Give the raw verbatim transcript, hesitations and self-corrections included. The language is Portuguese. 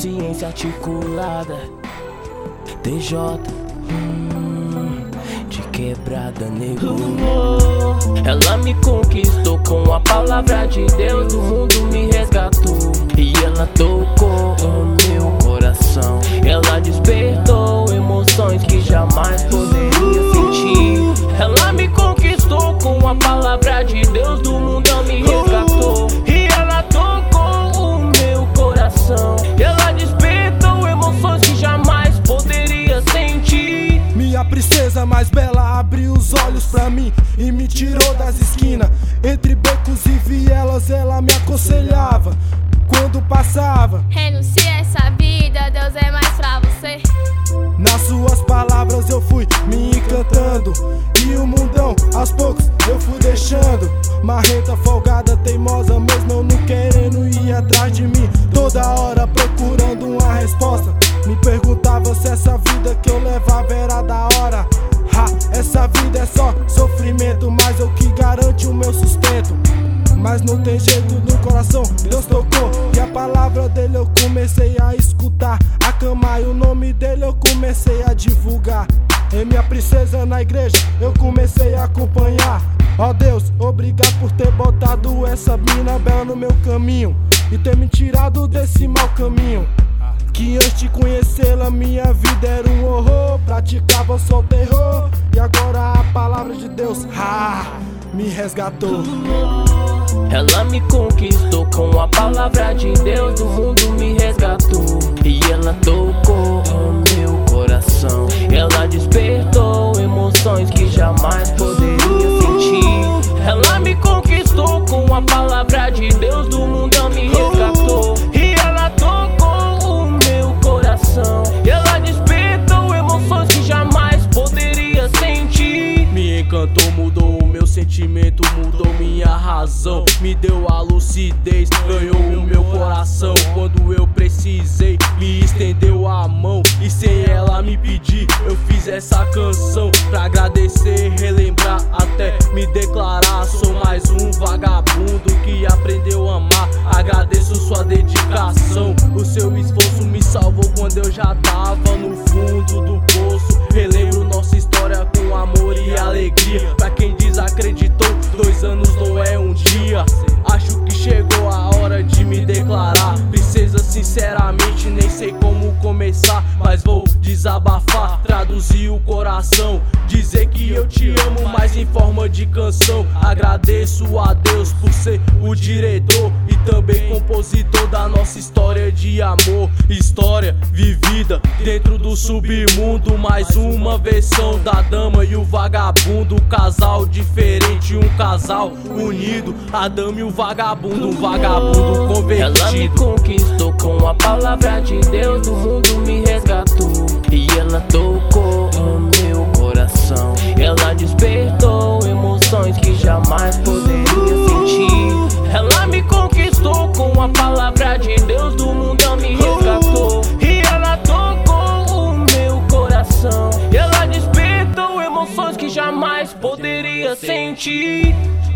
consciência articulada. D J, hum, de quebrada, nego. Ela me conquistou com a palavra de Deus, o mundo me resgatou e ela tocou o meu coração. Ela despertou emoções que jamais poderia sentir. Ela me conquistou com a palavra de Deus, do mundo me resgatou e ela tocou o meu coração. Ela despertou emoções que jamais poderia sentir. Minha princesa mais bela abriu os olhos pra mim e me tirou das esquinas. Entre becos e vielas ela me aconselhava quando passava: renuncia a essa vida, Deus é mais pra você. Nas suas palavras eu fui me encantando e o mundão aos poucos eu fui deixando. Marreta, folgada, teimosa, mesmo eu não querendo ir atrás de mim, toda hora procurando uma resposta. Me perguntava se essa vida que eu levava era da hora. Ha, essa vida é só sofrimento, mas é o que garante o meu sustento. Mas não tem jeito, no coração Deus tocou e a palavra dele eu comecei a escutar. A cama e o nome dele eu comecei a divulgar. E minha princesa na igreja eu comecei a acompanhar. Ó Deus, obrigado por ter botado essa mina bela no meu caminho e ter me tirado desse mau caminho. Que antes de conhecê-la minha vida era um horror, praticava só terror e agora a palavra de Deus, ah, me resgatou. Ela me conquistou com a palavra de Deus, o mundo me resgatou e ela tocou o meu coração. Ela despertou emoções que jamais poderia sentir. Ela me conquistou com a palavra de Deus, do mundo me resgatou e ela tocou o meu coração. Ela despertou emoções que jamais poderia sentir. Me encantou, mudou o meu sentimento, mudou minha razão, me deu a lucidez, ganhou o meu coração. Quando eu precisei, me estendeu a mão e sem ela me pedir, eu fiz essa canção pra agradecer, relembrar, até me declarar. Sou mais um vagabundo que aprendeu a amar. Agradeço sua dedicação, o seu esforço me salvou quando eu já tava no fundo do poço. Relembro nossa história com amor e alegria. Pra quem desacreditou, dois anos não é um dia. Acho que chegou a hora de me declarar. Princesa, sinceramente nem sei como começar, mas vou desabafar, traduzir o coração, dizer que eu te amo, mas em forma de canção. Agradeço a Deus por ser o diretor e também compositor da nossa história de amor. História vivida dentro do submundo, mais uma versão da dama e o vagabundo. Casal diferente, um casal unido. A dama e o vagabundo, um vagabundo convertido. Ela me conquistou com a palavra de Deus, o mundo me resgatou e ela tocou o meu coração. Ela despertou emoções que jamais poderia sentir. Ela me conquistou com a palavra de Deus, do mundo me resgatou e ela tocou o meu coração. Ela despertou emoções que jamais poderia sentir.